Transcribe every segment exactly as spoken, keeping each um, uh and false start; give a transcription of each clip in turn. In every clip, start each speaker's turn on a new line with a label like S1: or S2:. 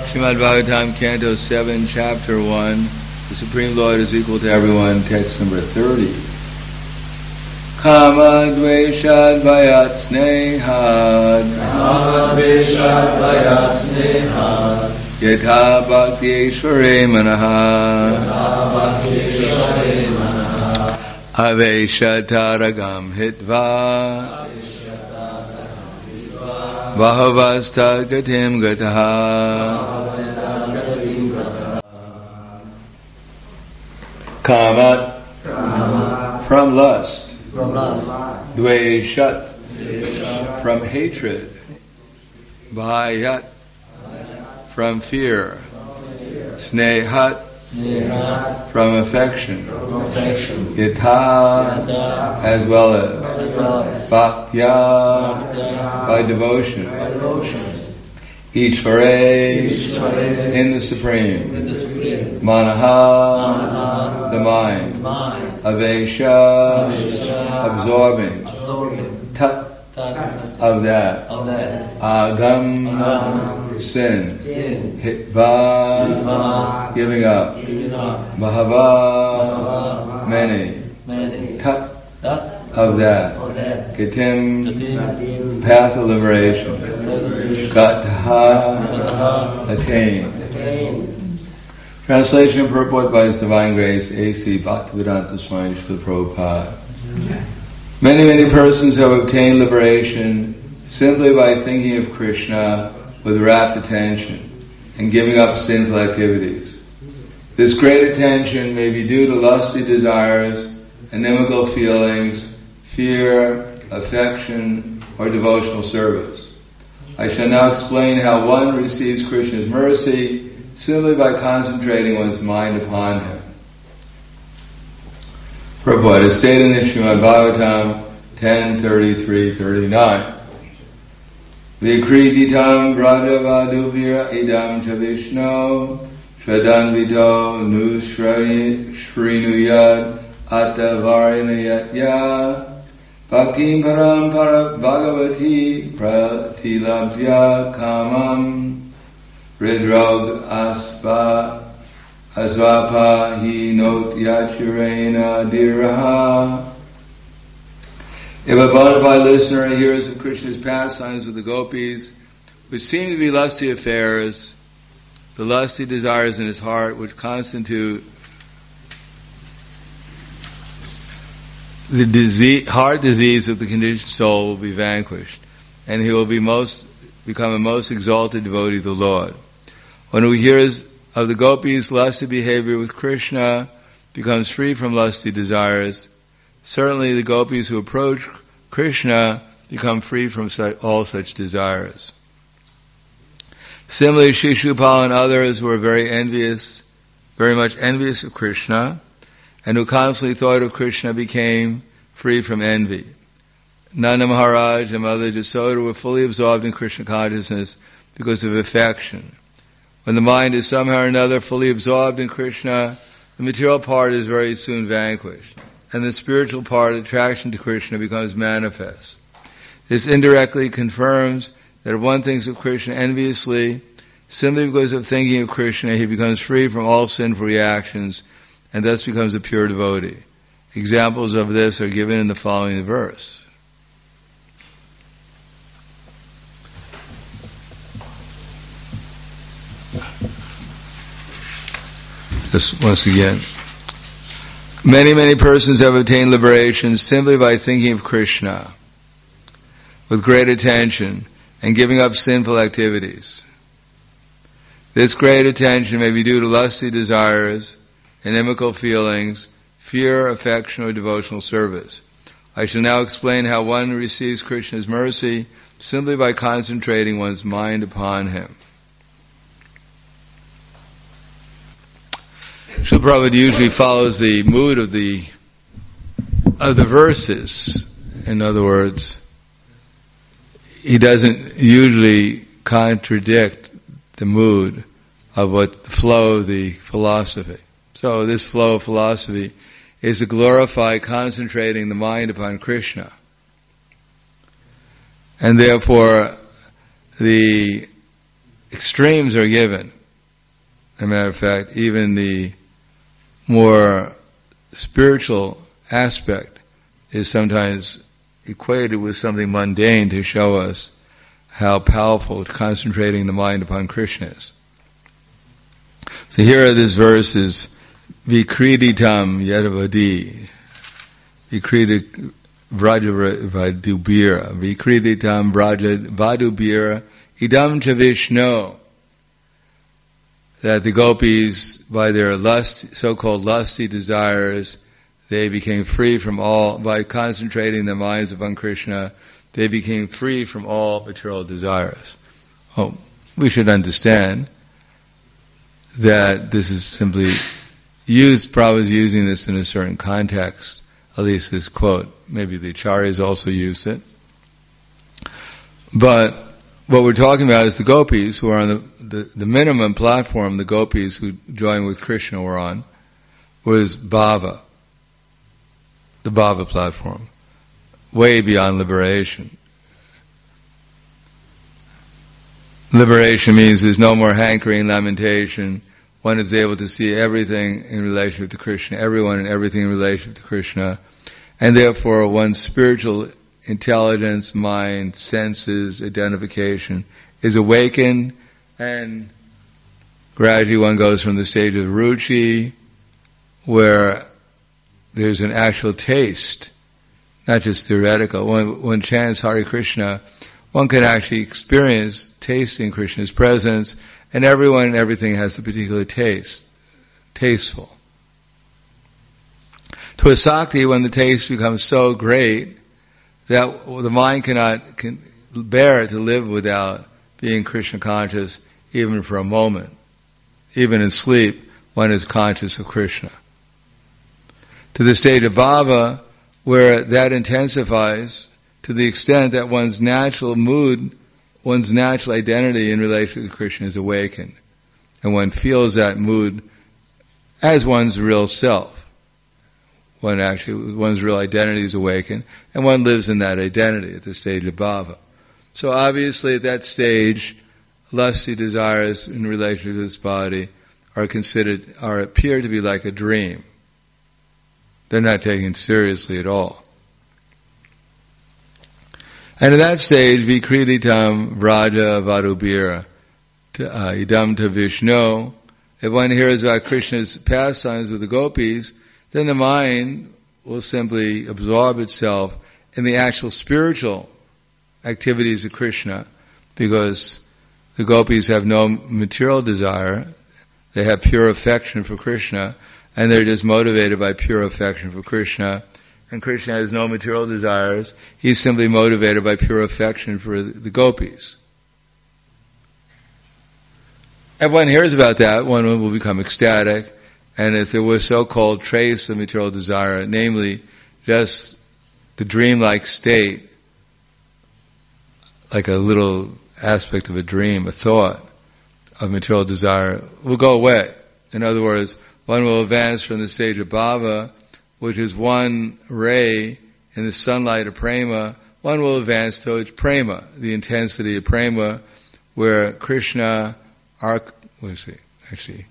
S1: Srimad Bhagavatam, Canto seven, Chapter one. The Supreme Lord is equal to everyone. Text number thirty. Kama dveshad vayat snehad.
S2: Kama dveshad vayat snehad.
S1: Yatha bhakti ishvare manaha.
S2: Yatha bhakti ishvare manaha.
S1: Aveshataragam hitva. Vahavasta gatim gataha. Kama,
S2: Kama,
S1: from lust.
S2: From lust.
S1: Dveshat,
S2: Dveshat,
S1: from hatred. Vayat, from fear. Snehat,
S2: Snehat,
S1: from affection.
S2: from affection.
S1: Yatha,
S2: Yatha,
S1: as well as.
S2: as well as.
S1: Bhaktya,
S2: Bhaktya,
S1: by devotion.
S2: by devotion.
S1: Ishvare,
S2: Ishvare,
S1: in the Supreme.
S2: in the Supreme.
S1: Manaha,
S2: Manaha,
S1: the mind.
S2: mind.
S1: Avesha,
S2: Avesha,
S1: absorbing.
S2: absorbing.
S1: Tat,
S2: Tat,
S1: of that.
S2: of that.
S1: Agam,
S2: Agam,
S1: sin.
S2: sin.
S1: Hitva,
S2: Hitva,
S1: giving up.
S2: giving up.
S1: Bhava,
S2: Bhava,
S1: many.
S2: many.
S1: Tat,
S2: Tat,
S1: of that.
S2: of that.
S1: Gatim,
S2: Gatim,
S1: path of liberation.
S2: liberation.
S1: Gataha,
S2: Gataha,
S1: attain.
S2: attain.
S1: Translation and purport by His Divine Grace, A C Bhaktivedanta Swami Srila Prabhupada. Many, many persons have obtained liberation simply by thinking of Krishna with rapt attention and giving up sinful activities. This great attention may be due to lusty desires, inimical feelings, fear, affection, or devotional service. I shall now explain how one receives Krishna's mercy simply by concentrating one's mind upon Him. Prabhupada is stated in the Srimad Bhagavatam ten thirty-three thirty-nine. Vikriditam Brajavaduvira idam cha Vishno Shradanvito nu Shrinuyad Attavarinayatya Bhaktim Param Para Bhagavati Pratilabhya Kamam Ridrog Aspa Asvapa Hi Not Yachirena Diraha. If a bona fide listener hears of Krishna's pastimes with the gopis, which seem to be lusty affairs, the lusty desires in his heart which constitute the disease, heart disease of the conditioned soul will be vanquished, and he will be most become a most exalted devotee of the Lord. When he hears of the gopis' lusty behavior with Krishna, becomes free from lusty desires. Certainly the gopis who approach Krishna become free from all such desires. Similarly, Shishupal and others were very envious, very much envious of Krishna, and who constantly thought of Krishna became free from envy. Nanda Maharaj and Mother Jasoda were fully absorbed in Krishna consciousness because of affection. When the mind is somehow or another fully absorbed in Krishna, the material part is very soon vanquished, and the spiritual part, attraction to Krishna, becomes manifest. This indirectly confirms that if one thinks of Krishna enviously, simply because of thinking of Krishna, he becomes free from all sinful reactions, and thus becomes a pure devotee. Examples of this are given in the following verse. Just once again. Many, many persons have obtained liberation simply by thinking of Krishna with great attention and giving up sinful activities. This great attention may be due to lusty desires, inimical feelings, fear, affection, or devotional service. I shall now explain how one receives Krishna's mercy simply by concentrating one's mind upon Him. Srila Prabhupada usually follows the mood of the of the verses. In other words, he doesn't usually contradict the mood of what the flow of the philosophy. So this flow of philosophy is to glorify concentrating the mind upon Krishna. And therefore, the extremes are given. As a matter of fact, even the more spiritual aspect is sometimes equated with something mundane to show us how powerful concentrating the mind upon Krishna is. So here this verse is Vikriditam Yadavadi. Vikriditam Vraja Vadubira. Vikriditam Vraja Vadubira. Idam cha Vishnu. That the gopis, by their lust, so-called lusty desires, they became free from all, by concentrating their minds upon Krishna, they became free from all material desires. Oh, we should understand that this is simply used, Prabhupada is using this in a certain context, at least this quote. Maybe the acharyas also used it. But what we're talking about is the gopis who are on the, the, the minimum platform, the gopis who joined with Krishna were on, was bhava, the bhava platform, way beyond liberation. Liberation means there's no more hankering, lamentation. One is able to see everything in relationship to Krishna, everyone and everything in relationship to Krishna, and therefore one's spiritual intelligence, mind, senses, identification is awakened, and gradually one goes from the stage of ruchi, where there's an actual taste, not just theoretical. When one chants Hare Krishna, one can actually experience tasting Krishna's presence, and everyone and everything has a particular taste, tasteful. To a sakti, when the taste becomes so great that the mind cannot can bear to live without being Krishna conscious even for a moment. Even in sleep, one is conscious of Krishna. To the state of bhava, where that intensifies to the extent that one's natural mood, one's natural identity in relation to Krishna is awakened. And one feels that mood as one's real self. One actually, one's real identity is awakened, and one lives in that identity at the stage of bhava. So obviously at that stage, lusty desires in relation to this body are considered, are appear to be like a dream. They're not taken seriously at all. And at that stage, Vikriditam Vraja Vadubira, uh, Idam to Vishnu, if one hears about Krishna's pastimes with the gopis, then the mind will simply absorb itself in the actual spiritual activities of Krishna, because the gopis have no material desire, they have pure affection for Krishna, and they're just motivated by pure affection for Krishna, and Krishna has no material desires, he's simply motivated by pure affection for the gopis. If one hears about that, one will become ecstatic. And if there was so-called trace of material desire, namely just the dreamlike state, like a little aspect of a dream, a thought of material desire, will go away. In other words, one will advance from the stage of bhava, which is one ray in the sunlight of prema, one will advance towards prema, the intensity of prema, where Krishna, our, let's see, actually,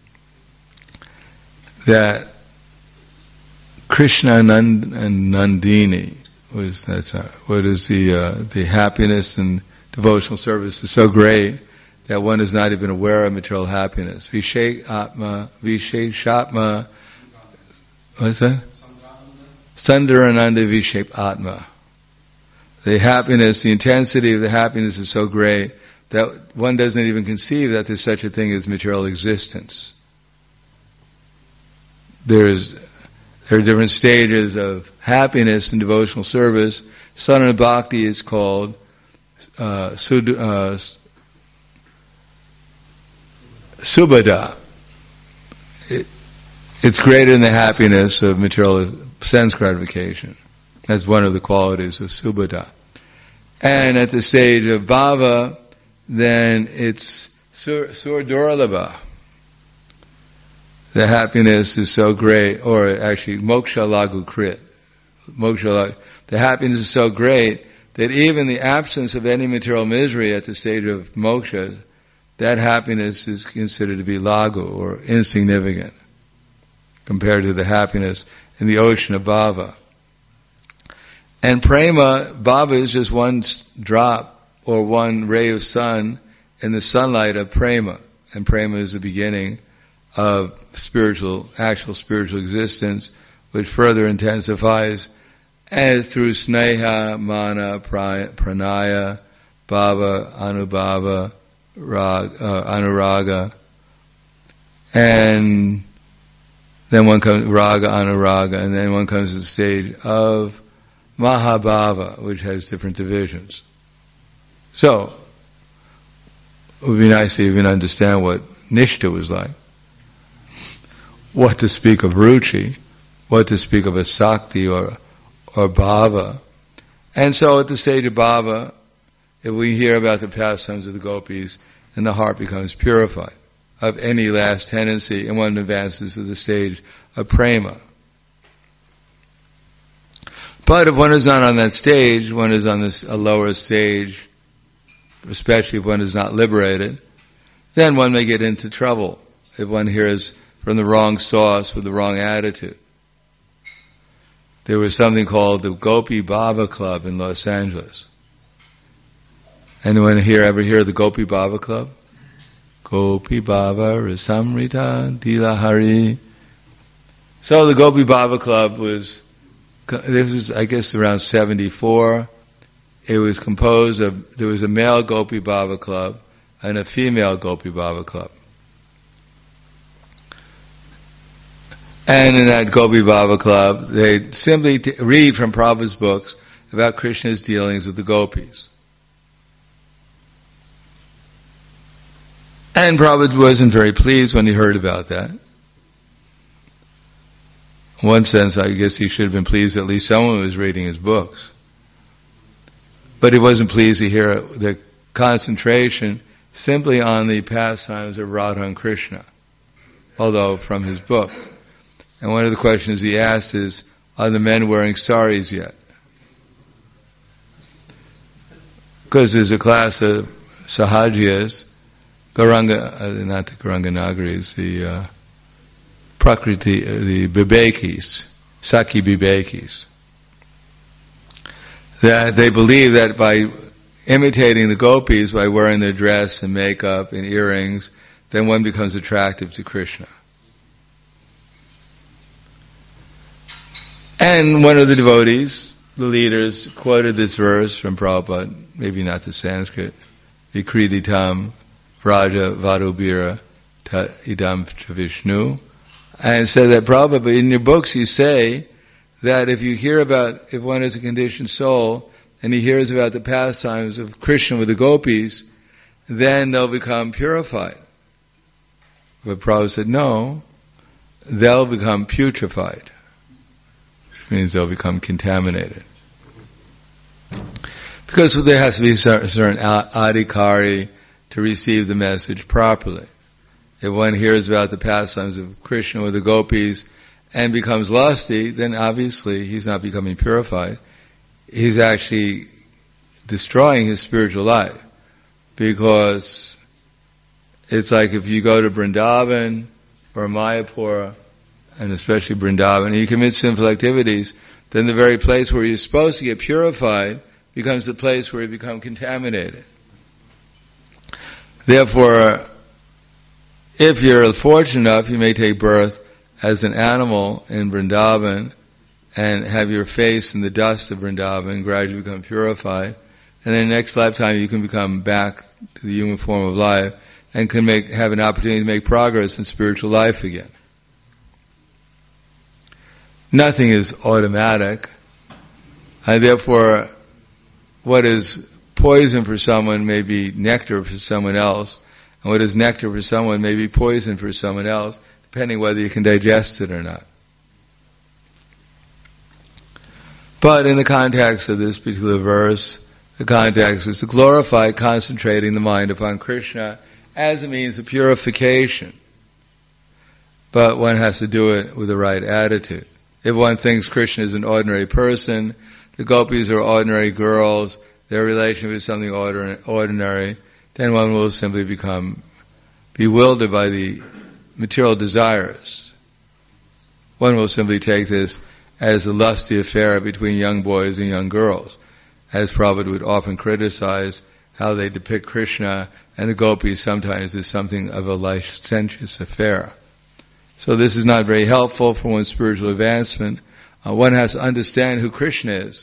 S1: that Krishna Nand, and Nandini was that's uh, what is the uh, the happiness and devotional service is so great that one is not even aware of material happiness. Vishek Atma, Vishek Shatma, what's that? Sundarananda Vishek Atma. The happiness, the intensity of the happiness is so great that one doesn't even conceive that there's such a thing as material existence. There's, there are different stages of happiness and devotional service. Sadhana Bhakti is called uh, sud, uh, Subhada. It, it's greater than the happiness of material sense gratification. That's one of the qualities of Subhada. And at the stage of Bhava, then it's Sur, sur Durlabha. The happiness is so great, or actually moksha lagu krit. Moksha lagu, the happiness is so great that even the absence of any material misery at the stage of moksha, that happiness is considered to be lagu, or insignificant, compared to the happiness in the ocean of bhava. And prema, bhava is just one drop or one ray of sun in the sunlight of prema. And prema is the beginning of spiritual, actual spiritual existence, which further intensifies as through sneha, mana, pranaya, bhava, anubhava, rag, uh, anuraga, and then one comes raga, anuraga, and then one comes to the stage of mahabhava, which has different divisions. So, it would be nice to even understand what nishta was like. What to speak of ruchi, what to speak of a sakti or or bhava. And so at the stage of bhava, if we hear about the pastimes of the gopis, then the heart becomes purified of any last tendency, and one advances to the stage of prema. But if one is not on that stage, one is on this, a lower stage, especially if one is not liberated, then one may get into trouble if one hears from the wrong source with the wrong attitude. There was something called the Gopi Bhava Club in Los Angeles. Anyone here ever hear of the Gopi Bhava Club? Gopi Bhava Rasamrita Dilahari. So the Gopi Bhava Club was, this was I guess around seventy-four. It was composed of, there was a male Gopi Bhava Club and a female Gopi Bhava Club. And in that Gopi Bhava Club, they simply t- read from Prabhupada's books about Krishna's dealings with the gopis. And Prabhupada wasn't very pleased when he heard about that. In one sense, I guess he should have been pleased at least someone was reading his books. But he wasn't pleased to hear the concentration simply on the pastimes of Radha and Krishna, although from his books. And one of the questions he asked is, are the men wearing saris yet? Because there's a class of sahajiyas, Gauranga, uh, not the Gauranga Nagaris, the uh, Prakriti, uh, the Bibekis, Saki Bibekis, that they believe that by imitating the gopis, by wearing their dress and makeup and earrings, then one becomes attractive to Krishna. And one of the devotees, the leaders, quoted this verse from Prabhupada, maybe not the Sanskrit, Vikriditam Vraja Vadubira Ta Idam Vishnu, and said that Prabhupada, in your books you say that if you hear about, if one is a conditioned soul, and he hears about the pastimes of Krishna with the gopis, then they'll become purified. But Prabhupada said, no, they'll become putrefied. Which means they'll become contaminated. Because there has to be a certain adhikari to receive the message properly. If one hears about the pastimes of Krishna with the gopis and becomes lusty, then obviously he's not becoming purified. He's actually destroying his spiritual life. Because it's like if you go to Vrindavan or Mayapur, and especially Vrindavan, and you commit sinful activities, then the very place where you're supposed to get purified becomes the place where you become contaminated. Therefore, if you're fortunate enough, you may take birth as an animal in Vrindavan and have your face in the dust of Vrindavan and gradually become purified. And then next lifetime you can become back to the human form of life and can make have an opportunity to make progress in spiritual life again. Nothing is automatic. And therefore, what is poison for someone may be nectar for someone else, and what is nectar for someone may be poison for someone else, depending whether you can digest it or not. But in the context of this particular verse, the context is to glorify concentrating the mind upon Krishna as a means of purification. But one has to do it with the right attitude. If one thinks Krishna is an ordinary person, the gopis are ordinary girls, their relationship is something ordinary, then one will simply become bewildered by the material desires. One will simply take this as a lusty affair between young boys and young girls, as Prabhupada would often criticize how they depict Krishna and the gopis sometimes as something of a licentious affair. So this is not very helpful for one's spiritual advancement. Uh, one has to understand who Krishna is.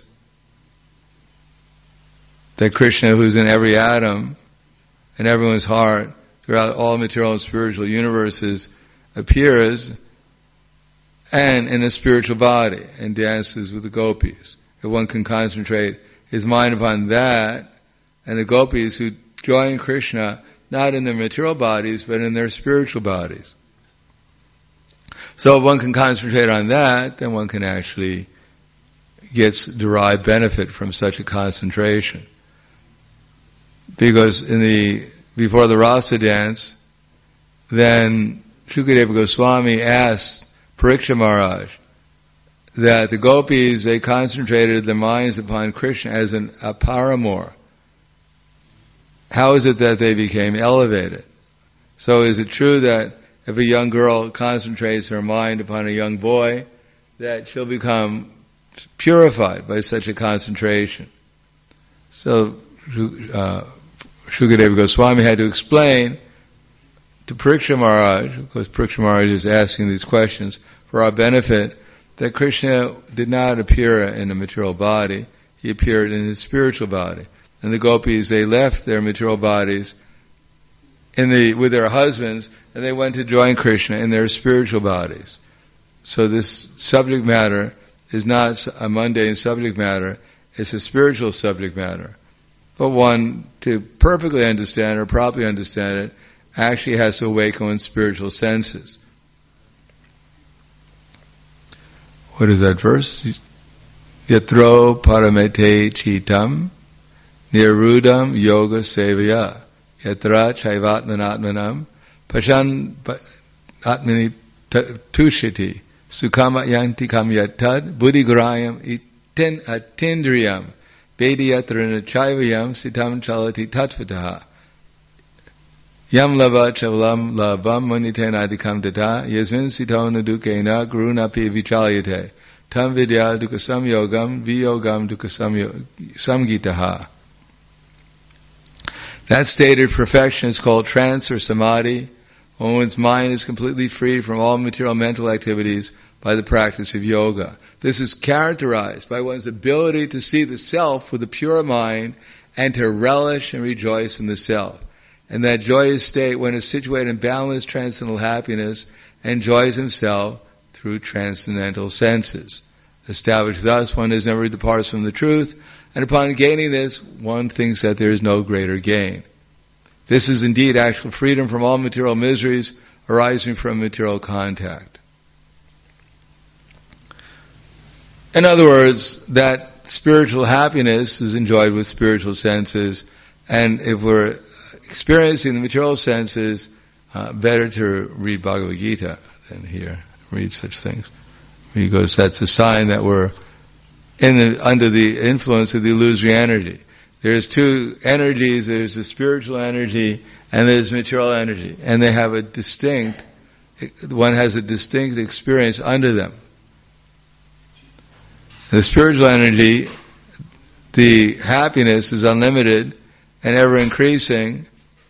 S1: That Krishna, who's in every atom, in everyone's heart, throughout all material and spiritual universes, appears and in a spiritual body and dances with the gopis. If one can concentrate his mind upon that, and the gopis who join Krishna, not in their material bodies, but in their spiritual bodies. So if one can concentrate on that, then one can actually get derived benefit from such a concentration. Because in the before the Rasa dance, then Shukadeva Goswami asked Pariksha Maharaj that the gopis, they concentrated their minds upon Krishna as an, a paramour. How is it that they became elevated? So is it true that if a young girl concentrates her mind upon a young boy, that she'll become purified by such a concentration? So uh, Shukadeva Goswami had to explain to Pariksha Maharaj, because Pariksha Maharaj is asking these questions for our benefit, that Krishna did not appear in a material body, he appeared in his spiritual body. And the gopis, they left their material bodies in the with their husbands, and they went to join Krishna in their spiritual bodies. So this subject matter is not a mundane subject matter, it's a spiritual subject matter. But one, to perfectly understand or properly understand it, actually has to awaken one's spiritual senses. What is that verse? Yatro paramete chitam nirudam yoga sevaya yatra chaivatmanatmanam pashan atmani tushiti sukama yanti kam yatad buddhigrayam itin atindriyam vediyatrana chaivayam sitam chalati tatvataha yam lava chavalam lavam manitena adhikam tata yasmin sitona dukena gurunapi vichalyate tam vidya dukasam yogam viyogam dukasam samgitaha. That state of perfection is called trance or samadhi, when one's mind is completely free from all material mental activities by the practice of yoga. This is characterized by one's ability to see the self with a pure mind and to relish and rejoice in the self. And that joyous state, when is situated in boundless transcendental happiness, enjoys himself through transcendental senses. Established thus, one is never departs from the truth, and upon gaining this, one thinks that there is no greater gain. This is indeed actual freedom from all material miseries arising from material contact. In other words, that spiritual happiness is enjoyed with spiritual senses, and if we're experiencing the material senses, uh, better to read Bhagavad Gita than here, read such things. Because that's a sign that we're in the, under the influence of the illusory energy. There's two energies, there's the spiritual energy and there's material energy. And they have a distinct, one has a distinct experience under them. The spiritual energy, the happiness is unlimited and ever increasing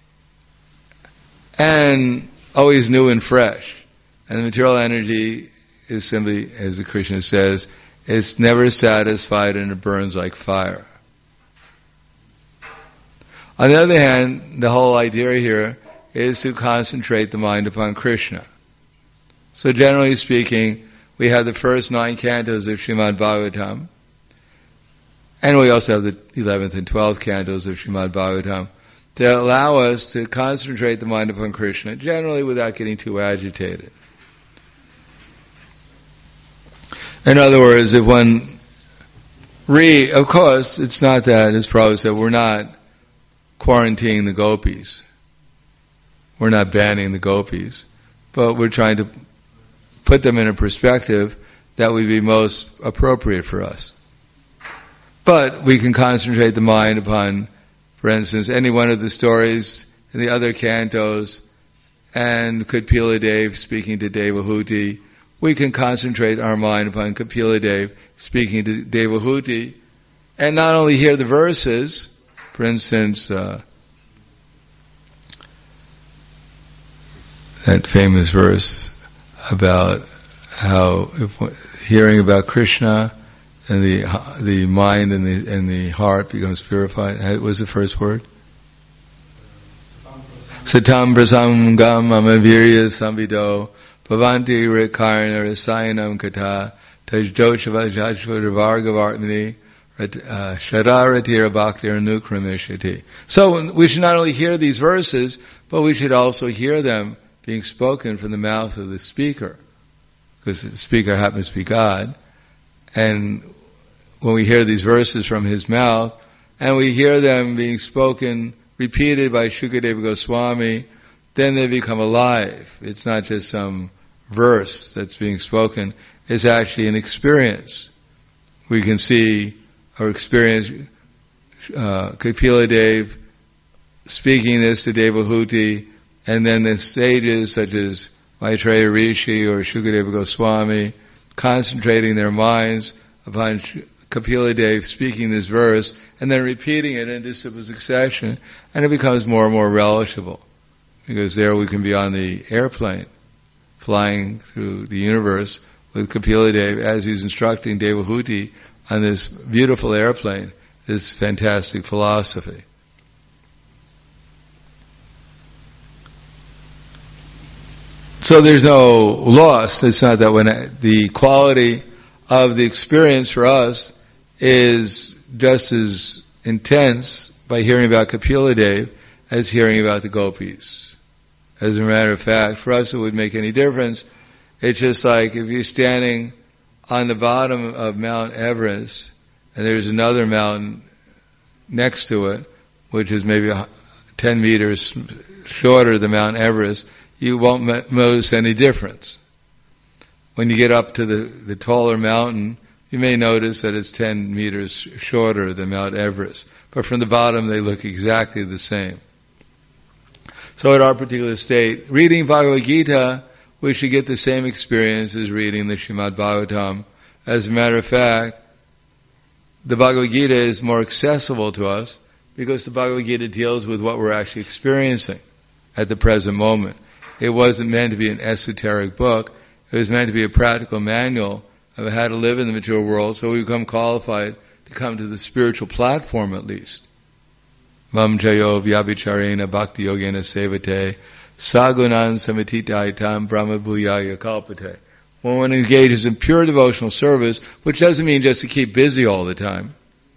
S1: and always new and fresh. And the material energy is simply, as the Krishna says, it's never satisfied and it burns like fire. On the other hand, the whole idea here is to concentrate the mind upon Krishna. So generally speaking, we have the first nine cantos of Srimad Bhagavatam, and we also have the eleventh and twelfth cantos of Srimad Bhagavatam, to allow us to concentrate the mind upon Krishna, generally without getting too agitated. In other words, if one re, of course, it's not that, as Prabhupada said, we're not quarantining the gopis. We're not banning the gopis. But we're trying to put them in a perspective that would be most appropriate for us. But we can concentrate the mind upon, for instance, any one of the stories in the other cantos and Kapila Dev speaking to Devahuti, we can concentrate our mind upon Kapila Dev speaking to Devahuti, and not only hear the verses. For instance, uh, that famous verse about how if, hearing about Krishna and the the mind and the and the heart becomes purified. What was the first word? Satam prasangam amavirya samvido bhavanti rekarna rasayanam kata tajdoshavajashvadavargavartmani shadaratira bhaktir nukramishati. So we should not only hear these verses, but we should also hear them being spoken from the mouth of the speaker, because the speaker happens to be God. And when we hear these verses from his mouth, and we hear them being spoken, repeated by Shukadeva Goswami, then they become alive. It's not just some verse that's being spoken, it's actually an experience. We can see or experience uh, Kapila Dev speaking this to Devahuti, and then the sages such as Maitreya Rishi or Shukadeva Goswami concentrating their minds upon Kapila Dev speaking this verse and then repeating it in disciple succession, and it becomes more and more relishable, because there we can be on the airplane flying through the universe with Kapila Dev as he's instructing Devahuti on this beautiful airplane, this fantastic philosophy. So there's no loss. It's not that when I, the quality of the experience for us is just as intense by hearing about Kapila Dev as hearing about the gopis. As a matter of fact, for us it would make any difference. It's just like if you're standing on the bottom of Mount Everest and there's another mountain next to it, which is maybe ten meters shorter than Mount Everest, you won't notice any difference. When you get up to the, the taller mountain, you may notice that it's ten meters shorter than Mount Everest. But from the bottom, they look exactly the same. So at our particular state, reading Bhagavad Gita, we should get the same experience as reading the Srimad Bhagavatam. As a matter of fact, the Bhagavad Gita is more accessible to us because the Bhagavad Gita deals with what we're actually experiencing at the present moment. It wasn't meant to be an esoteric book. It was meant to be a practical manual of how to live in the material world, so we become qualified to come to the spiritual platform at least. Mam jayo vyabhicharena bhakti yogena sevate sagunan samatitaitam brahma bhuyaya kalpate. When one engages in pure devotional service, which doesn't mean just to keep busy all the time.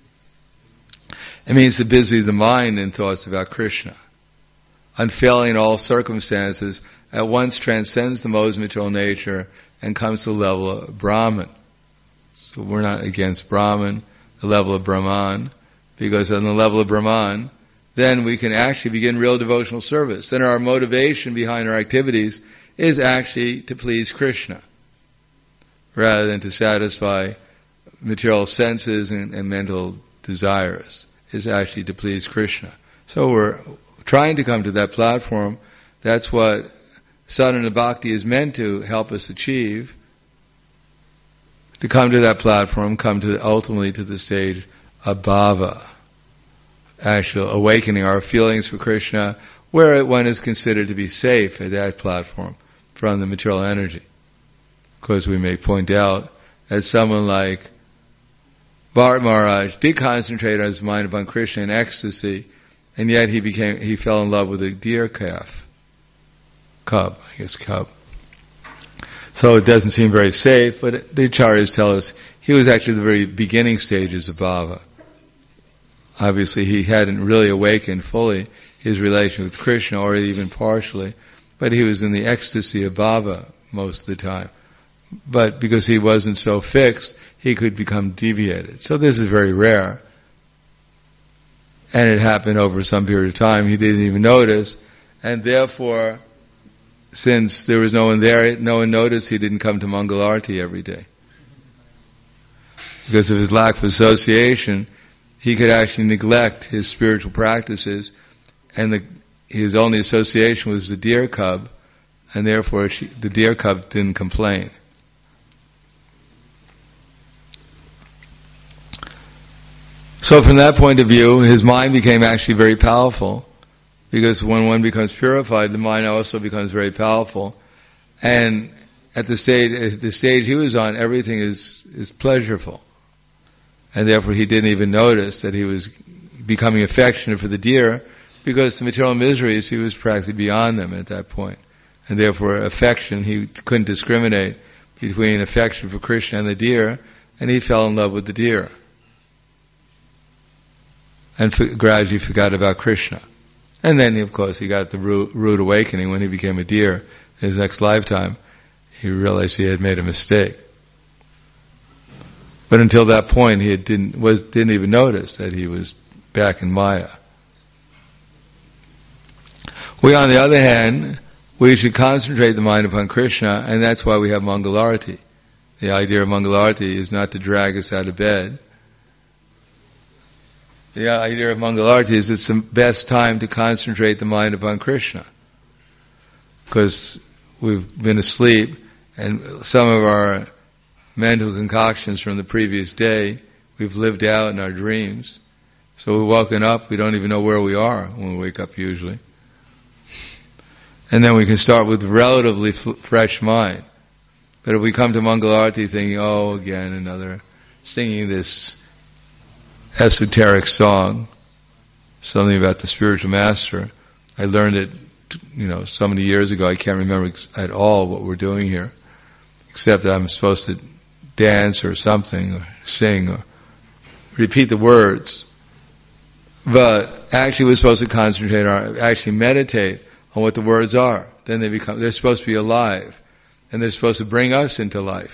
S1: It means to busy the mind in thoughts about Krishna. Unfailing in all circumstances, at once transcends the modes of material nature and comes to the level of Brahman. So we're not against Brahman, the level of Brahman, because on the level of Brahman, then we can actually begin real devotional service. Then our motivation behind our activities is actually to please Krishna, rather than to satisfy material senses and, and mental desires. Is actually to please Krishna. So we're trying to come to that platform. That's what sadhana bhakti is meant to help us achieve. To come to that platform, come to ultimately to the stage of bhava, actual awakening our feelings for Krishna, where one is considered to be safe at that platform from the material energy. Because we may point out that someone like Bharat Maharaj did concentrate on his mind upon Krishna in ecstasy, and yet he became he fell in love with a deer calf, cub, I guess cub. So it doesn't seem very safe, but the acharyas tell us he was actually the very beginning stages of bhava. Obviously, he hadn't really awakened fully his relation with Krishna, or even partially, but he was in the ecstasy of bhava most of the time. But because he wasn't so fixed, he could become deviated. So this is very rare. And it happened over some period of time. He didn't even notice. And therefore, since there was no one there, no one noticed, he didn't come to Mangalarti every day. Because of his lack of association, he could actually neglect his spiritual practices, and the, his only association was the deer cub, and therefore she, the deer cub didn't complain. So from that point of view, his mind became actually very powerful, because when one becomes purified, the mind also becomes very powerful. And at the stage, at the stage he was on, everything is, is pleasurable. And therefore he didn't even notice that he was becoming affectionate for the deer, because the material miseries, he was practically beyond them at that point. And therefore affection, he couldn't discriminate between affection for Krishna and the deer, and he fell in love with the deer. And f- gradually forgot about Krishna. And then, of course, he got the rude, rude awakening when he became a deer in his next lifetime. He realized he had made a mistake. But until that point, he had didn't was didn't even notice that he was back in Maya. We, on the other hand, we should concentrate the mind upon Krishna, and that's why we have Mangalarati. The idea of Mangalarati is not to drag us out of bed. The idea of Mangalarati is it's the best time to concentrate the mind upon Krishna. Because we've been asleep, and some of our mental concoctions from the previous day, we've lived out in our dreams. So we're woken up, we don't even know where we are when we wake up usually. And then we can start with relatively f- fresh mind. But if we come to Mangalarati thinking, oh, again, another, singing this esoteric song, something about the spiritual master. I learned it, you know, so many years ago. I can't remember at all what we're doing here, except that I'm supposed to dance or something, or sing, or repeat the words. But actually, we're supposed to concentrate our, actually meditate on what the words are. Then they become, they're supposed to be alive, and they're supposed to bring us into life.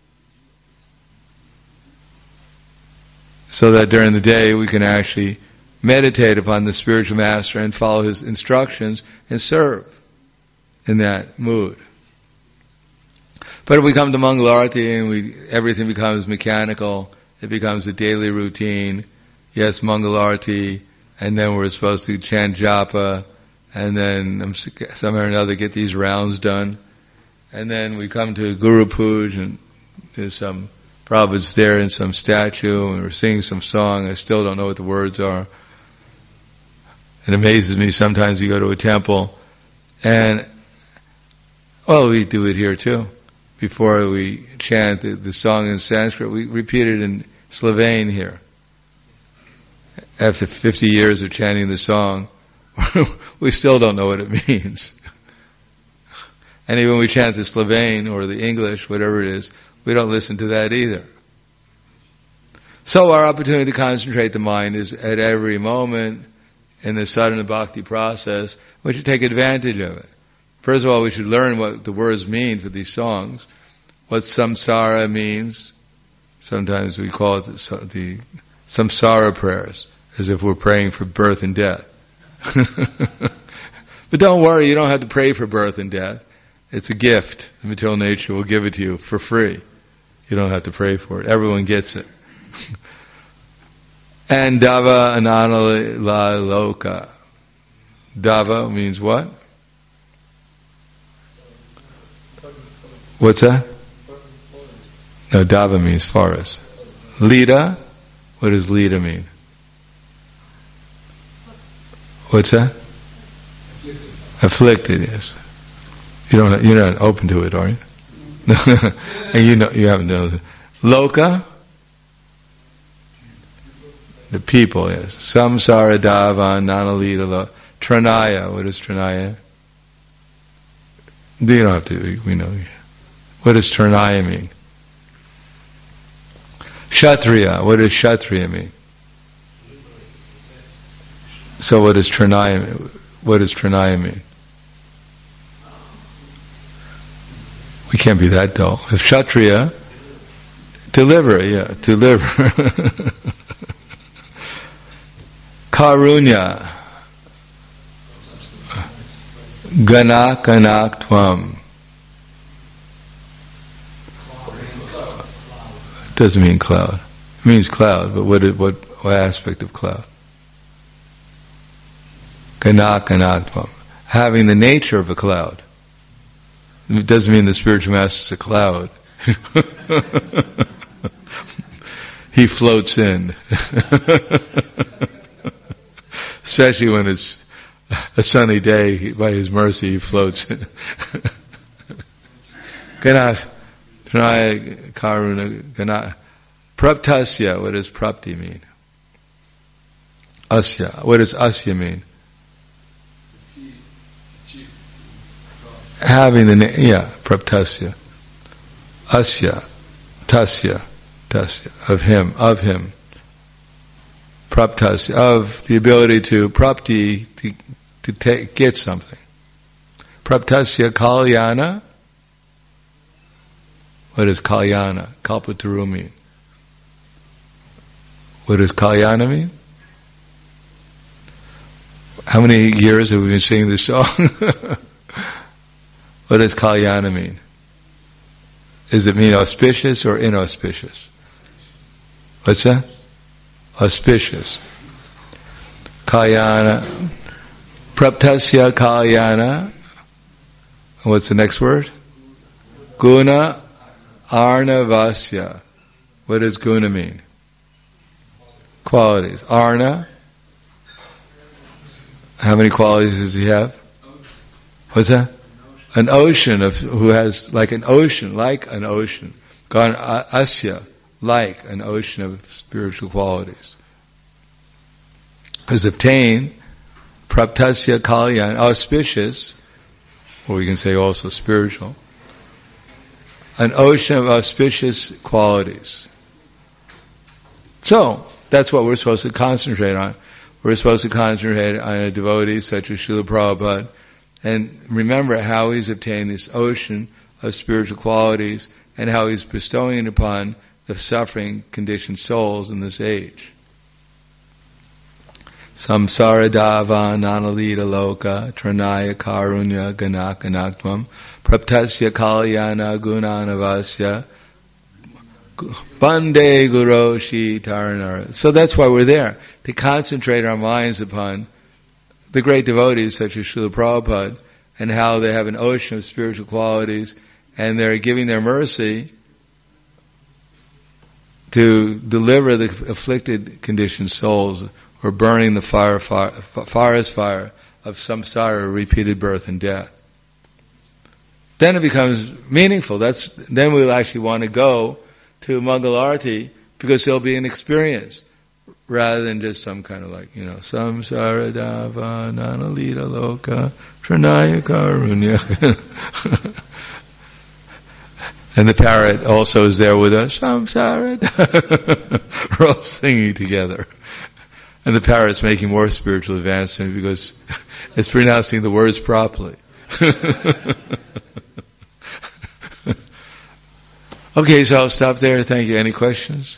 S1: So that during the day we can actually meditate upon the spiritual master and follow his instructions and serve in that mood. But if we come to Mangalarati and we, everything becomes mechanical, it becomes a daily routine, yes, Mangalarati, and then we're supposed to chant japa, and then somehow or another get these rounds done, and then we come to Guru Puj and there's some Prabhupada's there in some statue, and we're singing some song. I still don't know what the words are. It amazes me sometimes you go to a temple, and, well, we do it here too. Before we chant the, the song in Sanskrit, we repeat it in Slovene here. After fifty years of chanting the song, we still don't know what it means. And even when we chant the Slovene or the English, whatever it is, we don't listen to that either. So our opportunity to concentrate the mind is at every moment in the sadhana bhakti process. We should take advantage of it. First of all, we should learn what the words mean for these songs, what samsara means. Sometimes we call it the, the samsara prayers, as if we're praying for birth and death. But don't worry, you don't have to pray for birth and death. It's a gift. The material nature will give it to you for free. You don't have to pray for it. Everyone gets it. And Dava Ananala Loka. Dava means what? What's that? No, Dava means forest. Lida? What does Lida mean? What's that? Afflicted, yes. You don't. You're not open to it, are you? And you know you haven't done it. Loka, the people, yes. Samsara Dava Nanalita Tranaya. What is Tranaya? You don't have to. We know. What does Tranaya mean? Kshatriya. What does Kshatriya mean? So what does Tranaya mean? What does Tranaya mean? We can't be that dull. If Kshatriya, deliver, yeah, deliver. Karunya, Ganak Ganak Tvam. It doesn't mean cloud. It means cloud, but what what, what aspect of cloud? Ganak Ganak Tvam. Having the nature of a cloud. It doesn't mean the spiritual master is a cloud. He floats in. Especially when it's a sunny day, he, by his mercy he floats in. Gana, Pranaya Karuna, Gana. Praptasya, what does prapti mean? Asya, what does asya mean? Having the name, yeah, praptasya. Asya, tasya, tasya, of him, of him. Praptasya, of the ability to, prapti, to, to take, get something. Praptasya kalyana. What does kalyana, kalpataru mean? What does kalyana mean? How many years have we been singing this song? What does kalyana mean? Does it mean auspicious or inauspicious? What's that? Auspicious. Kalyana. Praptasya kalyana. And what's the next word? Guna arnavasya. What does guna mean? Qualities. Arna. How many qualities does he have? What's that? An ocean of who has like an ocean, like an ocean. Gan asya, like an ocean of spiritual qualities. Because obtain praptasya kalyan, auspicious, or we can say also spiritual. An ocean of auspicious qualities. So that's what we're supposed to concentrate on. We're supposed to concentrate on a devotee such as Srila Prabhupada and remember how he's obtained this ocean of spiritual qualities and how he's bestowing it upon the suffering conditioned souls in this age. Samsara dava nanalita loka tranaya karunya ganakanakvam praptasya kalyana gunanavasya Bande Guru Shi Taranara. So that's why we're there, to concentrate our minds upon the great devotees such as Srila Prabhupada and how they have an ocean of spiritual qualities and they're giving their mercy to deliver the afflicted conditioned souls or burning the fire, fire, forest fire of samsara, repeated birth and death. Then it becomes meaningful. That's then we'll actually want to go to Mangalarti because there'll be an experience rather than just some kind of like, you know, samsara dava nanalita loka tranaya karunya. And the parrot also is there with us. Samsara dava. We're all singing together. And the parrot's making more spiritual advancement because it's pronouncing the words properly. Okay, so I'll stop there. Thank you. Any questions?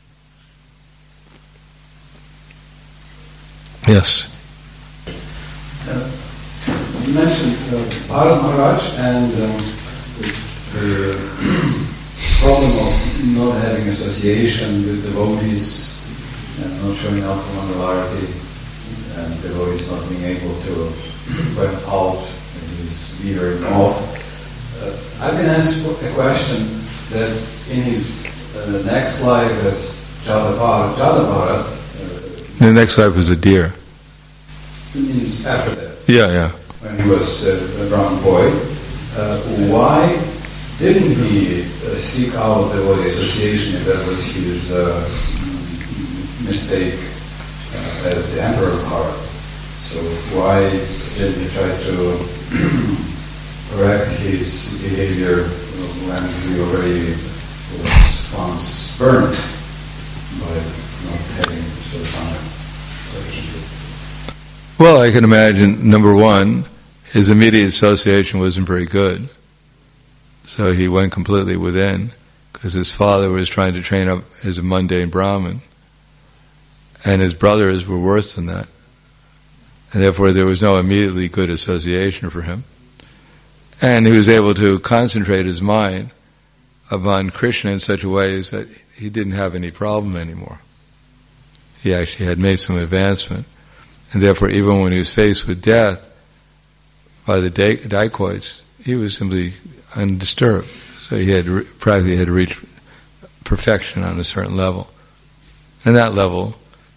S1: Yes.
S3: Uh, you mentioned uh, Bharata Maharaj and um, the, the problem of not having association with devotees and not showing up for Mangalarti and devotees not being able to went out and he's veering off. Uh, I've been asked a question that in his uh, next life as Jadavara, Jadavara uh,
S1: the next life was a deer.
S3: in his after death,
S1: Yeah, yeah.
S3: when he was uh, a brown boy, uh, why didn't he uh, seek out devotee association if that was his uh, mistake uh, as the emperor of Bharat? So why didn't he try to correct his behavior when he already was once burned by not having so fine relationship?
S1: Well, I can imagine, number one, his immediate association wasn't very good. So he went completely within, because his father was trying to train up as a mundane Brahmin, and his brothers were worse than that. And therefore there was no immediately good association for him. And he was able to concentrate his mind upon Krishna in such a way as that he didn't have any problem anymore. He actually had made some advancement. And therefore even when he was faced with death by the dacoits, he was simply undisturbed. So he had re- practically had reached perfection on a certain level. And that level,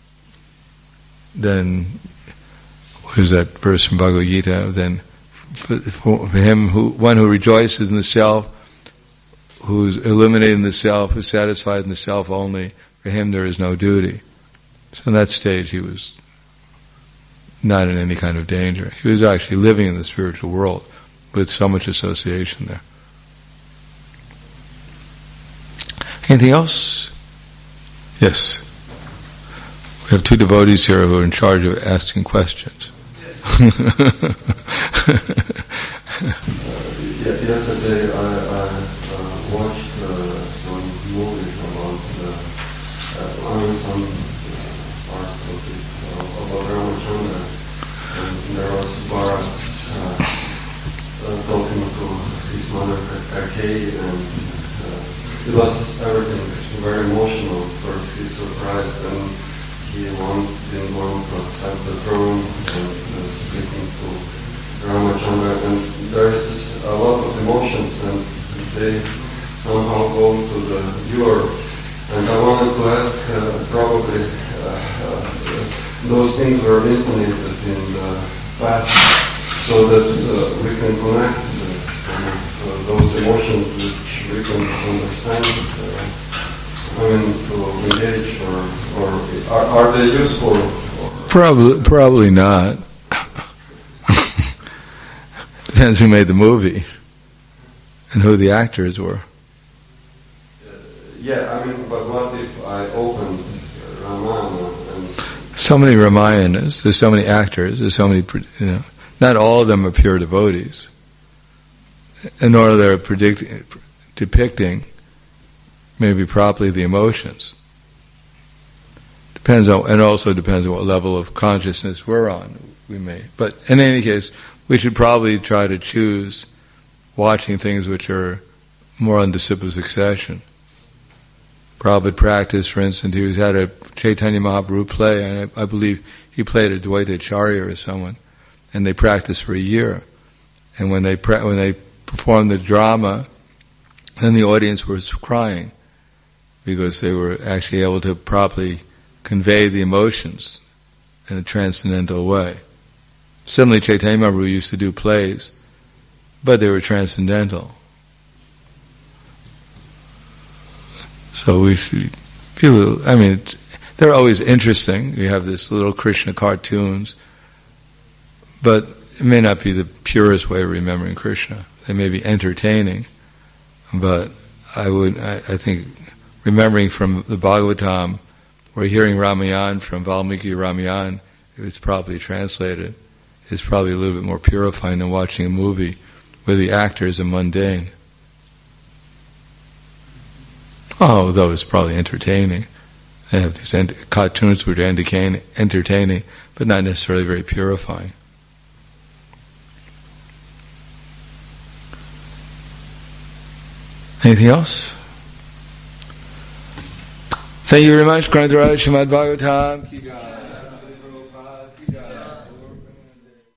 S1: then, what is that verse from Bhagavad Gita? Then, for, for him, who one who rejoices in the self, who's eliminating the self, who's satisfied in the self only, for him there is no duty. So in that stage, he was not in any kind of danger. He was actually living in the spiritual world with so much association there. Anything else? Yes. We have two devotees here who are in charge of asking questions.
S4: uh, yesterday I, I uh, watched uh, some movies about uh, uh, some uh, part of it uh, about Ramachandra, and there was Bharat uh, uh, talking to his mother Kaikeyi, and uh, it was everything very emotional. First he surprised, and he want, didn't want to accept the throne, and uh, speaking to Ramachandra, and there is a lot of emotions, and they somehow go to the viewer. And I wanted to ask, uh, probably uh, uh, those things were listening in the past, so that uh, we can connect uh, uh, those emotions which we can understand. Uh, I mean, to engage, or, or are, are they useful? Or
S1: Probably, probably not. Depends who made the movie and who the actors were.
S4: Uh, yeah, I mean, but what if I opened uh, Ramayana and...
S1: So many Ramayanas, there's so many actors, there's so many, you know, not all of them are pure devotees. And nor are they predicting, depicting maybe properly the emotions. Depends on, and also depends on what level of consciousness we're on. We may, but in any case, we should probably try to choose watching things which are more on disciple succession. Prabhupada practiced, for instance, he was at a Chaitanya Mahaprabhu play, and I, I believe he played a Dvaita Acharya or someone, and they practiced for a year. And when they pra- when they performed the drama, then the audience was crying, because they were actually able to properly convey the emotions in a transcendental way. Similarly, Chaitanya Mahaprabhu used to do plays, but they were transcendental. So we should feel, I mean, it's, they're always interesting. You have this little Krishna cartoons, but it may not be the purest way of remembering Krishna. They may be entertaining, but I would, I, I think, remembering from the Bhagavatam, or hearing Ramayana from Valmiki Ramayana, if it's properly translated, is probably a little bit more purifying than watching a movie where the actors are mundane. Although it's probably entertaining. They have these ent- cartoons which are entertaining, entertaining, but not necessarily very purifying. Anything else? Thank you very much. Grantaraj Srimad Bhagavatam.